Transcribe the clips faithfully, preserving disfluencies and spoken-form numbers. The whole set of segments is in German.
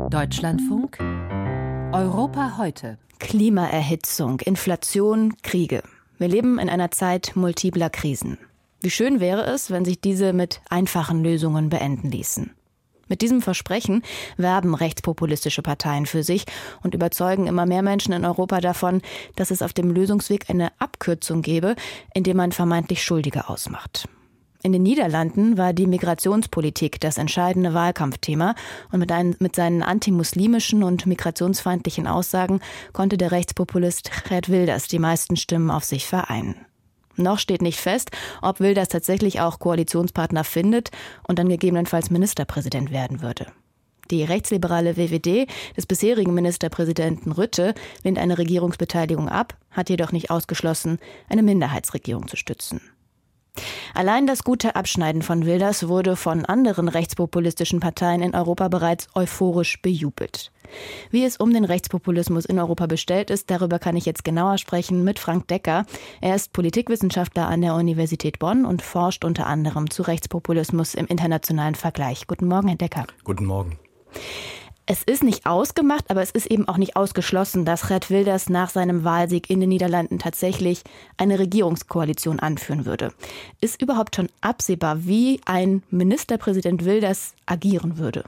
Deutschlandfunk Europa heute. Klimaerhitzung, Inflation, Kriege. Wir leben in einer Zeit multipler Krisen. Wie schön wäre es, wenn sich diese mit einfachen Lösungen beenden ließen. Mit diesem Versprechen werben rechtspopulistische Parteien für sich und überzeugen immer mehr Menschen in Europa davon, dass es auf dem Lösungsweg eine Abkürzung gäbe, indem man vermeintlich Schuldige ausmacht. In den Niederlanden war die Migrationspolitik das entscheidende Wahlkampfthema und mit, ein, mit seinen antimuslimischen und migrationsfeindlichen Aussagen konnte der Rechtspopulist Geert Wilders die meisten Stimmen auf sich vereinen. Noch steht nicht fest, ob Wilders tatsächlich auch Koalitionspartner findet und dann gegebenenfalls Ministerpräsident werden würde. Die rechtsliberale W W D des bisherigen Ministerpräsidenten Rutte lehnt eine Regierungsbeteiligung ab, hat jedoch nicht ausgeschlossen, eine Minderheitsregierung zu stützen. Allein das gute Abschneiden von Wilders wurde von anderen rechtspopulistischen Parteien in Europa bereits euphorisch bejubelt. Wie es um den Rechtspopulismus in Europa bestellt ist, darüber kann ich jetzt genauer sprechen mit Frank Decker. Er ist Politikwissenschaftler an der Universität Bonn und forscht unter anderem zu Rechtspopulismus im internationalen Vergleich. Guten Morgen, Herr Decker. Guten Morgen. Es ist nicht ausgemacht, aber es ist eben auch nicht ausgeschlossen, dass Geert Wilders nach seinem Wahlsieg in den Niederlanden tatsächlich eine Regierungskoalition anführen würde. Ist überhaupt schon absehbar, wie ein Ministerpräsident Wilders agieren würde?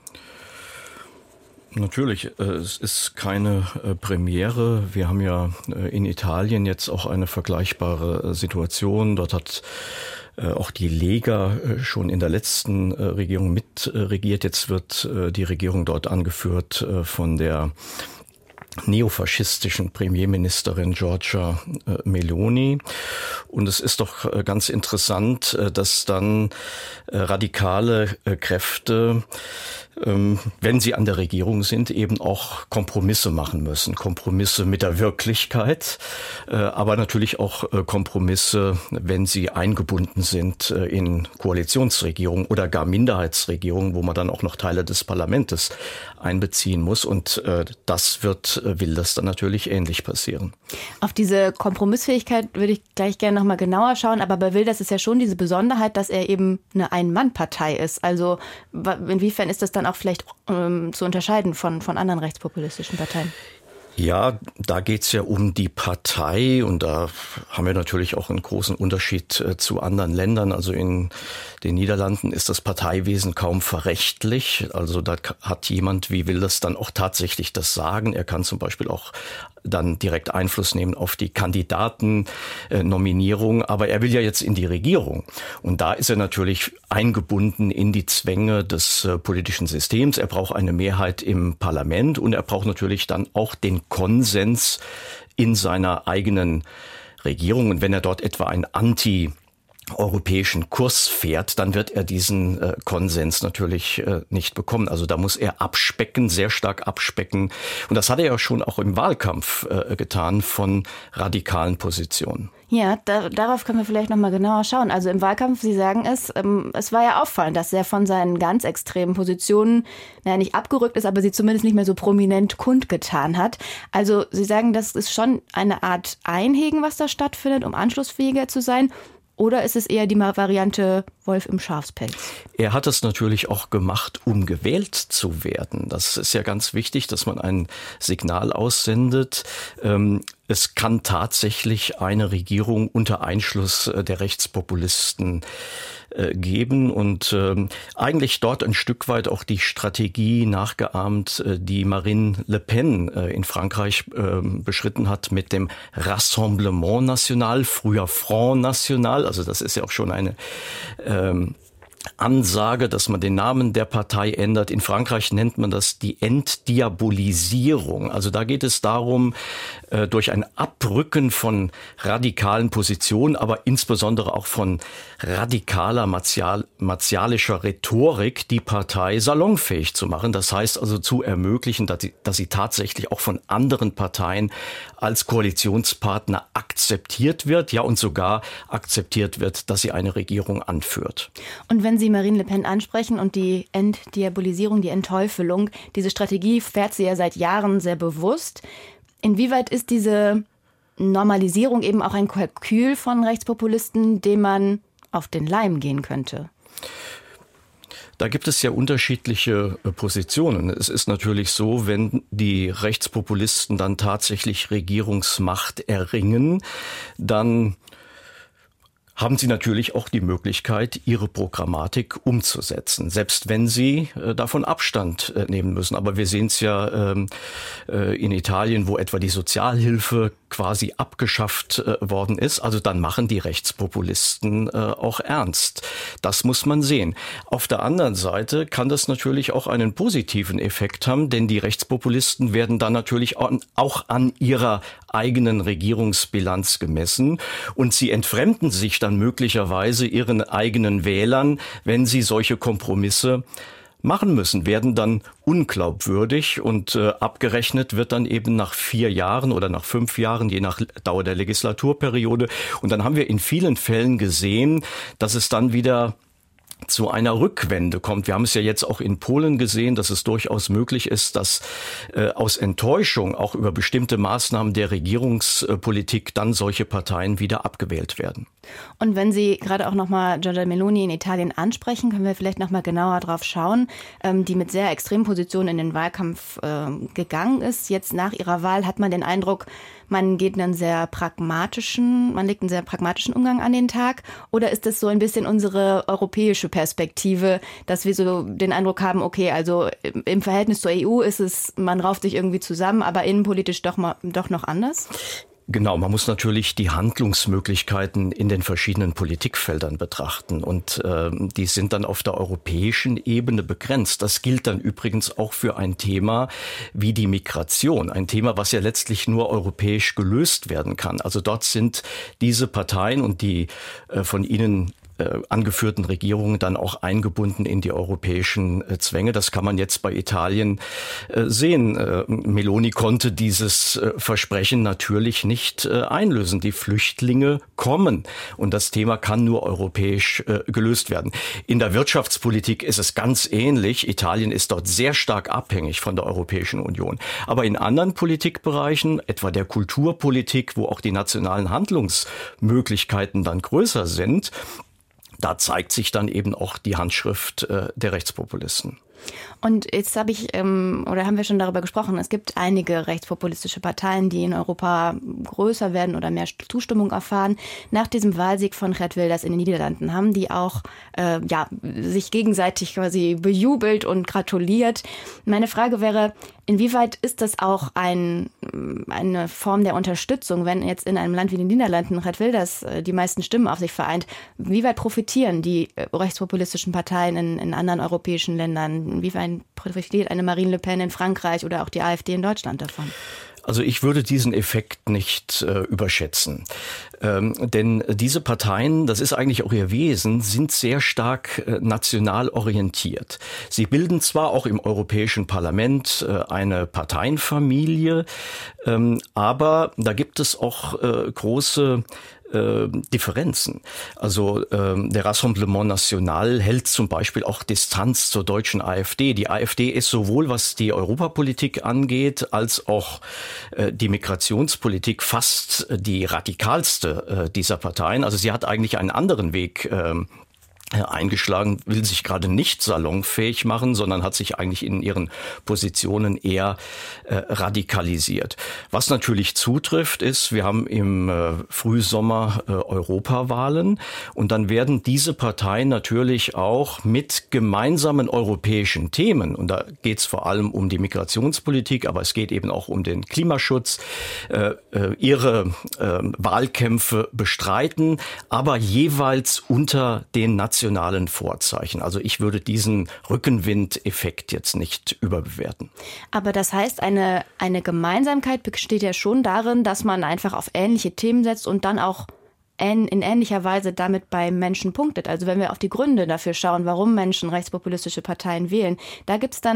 Natürlich, es ist keine Premiere. Wir haben ja in Italien jetzt auch eine vergleichbare Situation. Dort hat auch die Lega schon in der letzten Regierung mitregiert. Jetzt wird die Regierung dort angeführt von der neofaschistischen Premierministerin Giorgia Meloni. Und es ist doch ganz interessant, dass dann radikale Kräfte, wenn sie an der Regierung sind, eben auch Kompromisse machen müssen. Kompromisse mit der Wirklichkeit, aber natürlich auch Kompromisse, wenn sie eingebunden sind in Koalitionsregierungen oder gar Minderheitsregierungen, wo man dann auch noch Teile des Parlaments einbeziehen muss. Und das wird Wilders dann natürlich ähnlich passieren. Auf diese Kompromissfähigkeit würde ich gleich gerne noch mal genauer schauen. Aber bei Wilders ist ja schon diese Besonderheit, dass er eben eine Ein-Mann-Partei ist. Also inwiefern ist das dann auch vielleicht ähm, zu unterscheiden von, von anderen rechtspopulistischen Parteien? Ja, da geht's ja um die Partei und da haben wir natürlich auch einen großen Unterschied äh, zu anderen Ländern. Also in den Niederlanden ist das Parteiwesen kaum verrechtlich. Also da hat jemand wie Wilders dann auch tatsächlich das Sagen. Er kann zum Beispiel auch dann direkt Einfluss nehmen auf die Kandidatennominierung. Aber er will ja jetzt in die Regierung. Und da ist er natürlich eingebunden in die Zwänge des äh, politischen Systems. Er braucht eine Mehrheit im Parlament und er braucht natürlich dann auch den Konsens in seiner eigenen Regierung. Und wenn er dort etwa ein Anti- europäischen Kurs fährt, dann wird er diesen äh, Konsens natürlich äh, nicht bekommen. Also da muss er abspecken, sehr stark abspecken. Und das hat er ja schon auch im Wahlkampf äh, getan von radikalen Positionen. Ja, da, darauf können wir vielleicht noch mal genauer schauen. Also im Wahlkampf, Sie sagen es, ähm, es war ja auffallend, dass er von seinen ganz extremen Positionen, naja, nicht abgerückt ist, aber sie zumindest nicht mehr so prominent kundgetan hat. Also Sie sagen, das ist schon eine Art Einhegen, was da stattfindet, um anschlussfähiger zu sein. Oder ist es eher die Variante Wolf im Schafspelz? Er hat es natürlich auch gemacht, um gewählt zu werden. Das ist ja ganz wichtig, dass man ein Signal aussendet. Es kann tatsächlich eine Regierung unter Einschluss der Rechtspopulisten geben und ähm, eigentlich dort ein Stück weit auch die Strategie nachgeahmt, äh, die Marine Le Pen äh, in Frankreich äh, beschritten hat mit dem Rassemblement National, früher Front National. Also das ist ja auch schon eine ähm, Ansage, dass man den Namen der Partei ändert. In Frankreich nennt man das die Entdiabolisierung. Also da geht es darum, durch ein Abrücken von radikalen Positionen, aber insbesondere auch von radikaler martial, martialischer Rhetorik die Partei salonfähig zu machen. Das heißt also zu ermöglichen, dass sie, dass sie tatsächlich auch von anderen Parteien als Koalitionspartner akzeptiert wird, ja und sogar akzeptiert wird, dass sie eine Regierung anführt. Und wenn Sie Marine Le Pen ansprechen und die Entdiabolisierung, die Entteufelung, diese Strategie fährt sie ja seit Jahren sehr bewusst. Inwieweit ist diese Normalisierung eben auch ein Kalkül von Rechtspopulisten, dem man auf den Leim gehen könnte? Da gibt es ja unterschiedliche Positionen. Es ist natürlich so, wenn die Rechtspopulisten dann tatsächlich Regierungsmacht erringen, dann haben sie natürlich auch die Möglichkeit, ihre Programmatik umzusetzen, selbst wenn sie äh, davon Abstand äh, nehmen müssen. Aber wir sehen es ja ähm, äh, in Italien, wo etwa die Sozialhilfe quasi abgeschafft äh, worden ist. Also dann machen die Rechtspopulisten äh, auch ernst. Das muss man sehen. Auf der anderen Seite kann das natürlich auch einen positiven Effekt haben, denn die Rechtspopulisten werden dann natürlich auch an ihrer eigenen Regierungsbilanz gemessen und sie entfremden sich dann möglicherweise ihren eigenen Wählern, wenn sie solche Kompromisse machen müssen, werden dann unglaubwürdig und äh, abgerechnet wird dann eben nach vier Jahren oder nach fünf Jahren, je nach Dauer der Legislaturperiode. Und dann haben wir in vielen Fällen gesehen, dass es dann wieder zu einer Rückwende kommt. Wir haben es ja jetzt auch in Polen gesehen, dass es durchaus möglich ist, dass äh, aus Enttäuschung auch über bestimmte Maßnahmen der Regierungspolitik dann solche Parteien wieder abgewählt werden. Und wenn Sie gerade auch nochmal Giorgia Meloni in Italien ansprechen, können wir vielleicht nochmal genauer drauf schauen, ähm, die mit sehr extremen Positionen in den Wahlkampf äh, gegangen ist. Jetzt nach ihrer Wahl hat man den Eindruck, man geht einen sehr pragmatischen, man legt einen sehr pragmatischen Umgang an den Tag. Oder ist das so ein bisschen unsere europäische Perspektive, dass wir so den Eindruck haben, okay, also im Verhältnis zur E U ist es, man rauft sich irgendwie zusammen, aber innenpolitisch doch mal, doch noch anders? Genau, man muss natürlich die Handlungsmöglichkeiten in den verschiedenen Politikfeldern betrachten und äh, die sind dann auf der europäischen Ebene begrenzt. Das gilt dann übrigens auch für ein Thema wie die Migration, ein Thema, was ja letztlich nur europäisch gelöst werden kann. Also dort sind diese Parteien und die äh, von ihnen Äh, angeführten Regierungen dann auch eingebunden in die europäischen äh, Zwänge. Das kann man jetzt bei Italien äh, sehen. Äh, Meloni konnte dieses äh, Versprechen natürlich nicht äh, einlösen. Die Flüchtlinge kommen und das Thema kann nur europäisch äh, gelöst werden. In der Wirtschaftspolitik ist es ganz ähnlich. Italien ist dort sehr stark abhängig von der Europäischen Union. Aber in anderen Politikbereichen, etwa der Kulturpolitik, wo auch die nationalen Handlungsmöglichkeiten dann größer sind, da zeigt sich dann eben auch die Handschrift äh, der Rechtspopulisten. Und jetzt habe ich, ähm, oder haben wir schon darüber gesprochen, es gibt einige rechtspopulistische Parteien, die in Europa größer werden oder mehr Zustimmung erfahren. Nach diesem Wahlsieg von Geert Wilders in den Niederlanden haben die auch äh, ja, sich gegenseitig quasi bejubelt und gratuliert. Meine Frage wäre, inwieweit ist das auch ein, eine Form der Unterstützung, wenn jetzt in einem Land wie den Niederlanden Geert Wilders äh, die meisten Stimmen auf sich vereint? Wie weit profitieren die äh, rechtspopulistischen Parteien in, in anderen europäischen Ländern? Inwiefern profitiert eine Marine Le Pen in Frankreich oder auch die AfD in Deutschland davon? Also ich würde diesen Effekt nicht äh, überschätzen. Ähm, denn diese Parteien, das ist eigentlich auch ihr Wesen, sind sehr stark äh, national orientiert. Sie bilden zwar auch im Europäischen Parlament äh, eine Parteienfamilie, ähm, aber da gibt es auch äh, große Äh, Differenzen. Also ähm, der Rassemblement National hält zum Beispiel auch Distanz zur deutschen AfD. Die AfD ist sowohl, was die Europapolitik angeht, als auch äh, die Migrationspolitik fast äh, die radikalste äh, dieser Parteien. Also sie hat eigentlich einen anderen Weg äh, eingeschlagen, will sich gerade nicht salonfähig machen, sondern hat sich eigentlich in ihren Positionen eher äh, radikalisiert. Was natürlich zutrifft, ist, wir haben im äh, Frühsommer äh, Europawahlen und dann werden diese Parteien natürlich auch mit gemeinsamen europäischen Themen, und da geht es vor allem um die Migrationspolitik, aber es geht eben auch um den Klimaschutz, äh, äh, ihre äh, Wahlkämpfe bestreiten, aber jeweils unter den nationalen nationalen Vorzeichen. Also ich würde diesen Rückenwind-Effekt jetzt nicht überbewerten. Aber das heißt, eine, eine Gemeinsamkeit besteht ja schon darin, dass man einfach auf ähnliche Themen setzt und dann auch in ähnlicher Weise damit bei Menschen punktet. Also wenn wir auf die Gründe dafür schauen, warum Menschen rechtspopulistische Parteien wählen, da gibt es dann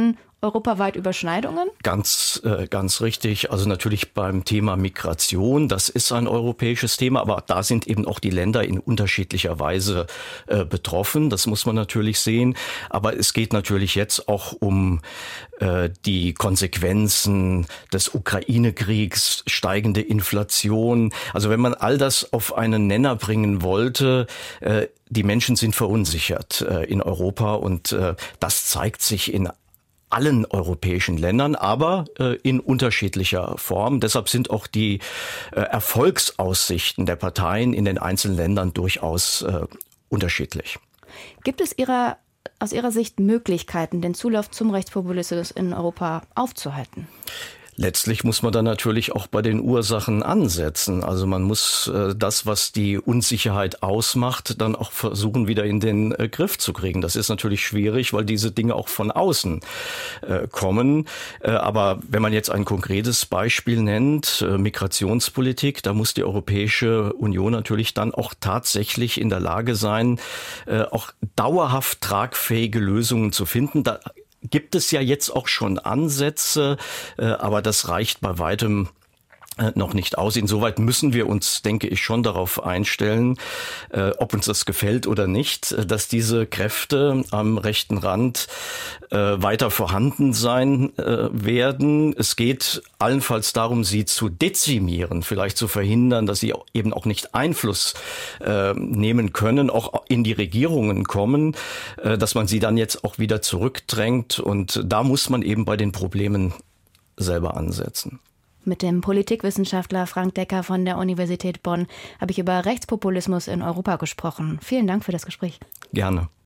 europaweit Überschneidungen? Ganz, äh, ganz richtig. Also natürlich beim Thema Migration, das ist ein europäisches Thema, aber da sind eben auch die Länder in unterschiedlicher Weise äh, betroffen. Das muss man natürlich sehen. Aber es geht natürlich jetzt auch um äh, die Konsequenzen des Ukraine-Kriegs, steigende Inflation. Also wenn man all das auf einen Nenner bringen wollte, äh, die Menschen sind verunsichert äh, in Europa und äh, das zeigt sich in allen europäischen Ländern, aber äh, in unterschiedlicher Form. Deshalb sind auch die äh, Erfolgsaussichten der Parteien in den einzelnen Ländern durchaus äh, unterschiedlich. Gibt es Ihrer, aus Ihrer Sicht Möglichkeiten, den Zulauf zum Rechtspopulismus in Europa aufzuhalten? Letztlich muss man dann natürlich auch bei den Ursachen ansetzen. Also man muss äh, das, was die Unsicherheit ausmacht, dann auch versuchen, wieder in den äh, Griff zu kriegen. Das ist natürlich schwierig, weil diese Dinge auch von außen äh, kommen. Äh, aber wenn man jetzt ein konkretes Beispiel nennt, äh, Migrationspolitik, da muss die Europäische Union natürlich dann auch tatsächlich in der Lage sein, äh, auch dauerhaft tragfähige Lösungen zu finden. Da gibt es ja jetzt auch schon Ansätze, aber das reicht bei weitem noch nicht aus. Insoweit müssen wir uns, denke ich, schon darauf einstellen, äh, ob uns das gefällt oder nicht, dass diese Kräfte am rechten Rand äh, weiter vorhanden sein äh, werden. Es geht allenfalls darum, sie zu dezimieren, vielleicht zu verhindern, dass sie eben auch nicht Einfluss äh, nehmen können, auch in die Regierungen kommen, äh, dass man sie dann jetzt auch wieder zurückdrängt. Und da muss man eben bei den Problemen selber ansetzen. Mit dem Politikwissenschaftler Frank Decker von der Universität Bonn habe ich über Rechtspopulismus in Europa gesprochen. Vielen Dank für das Gespräch. Gerne.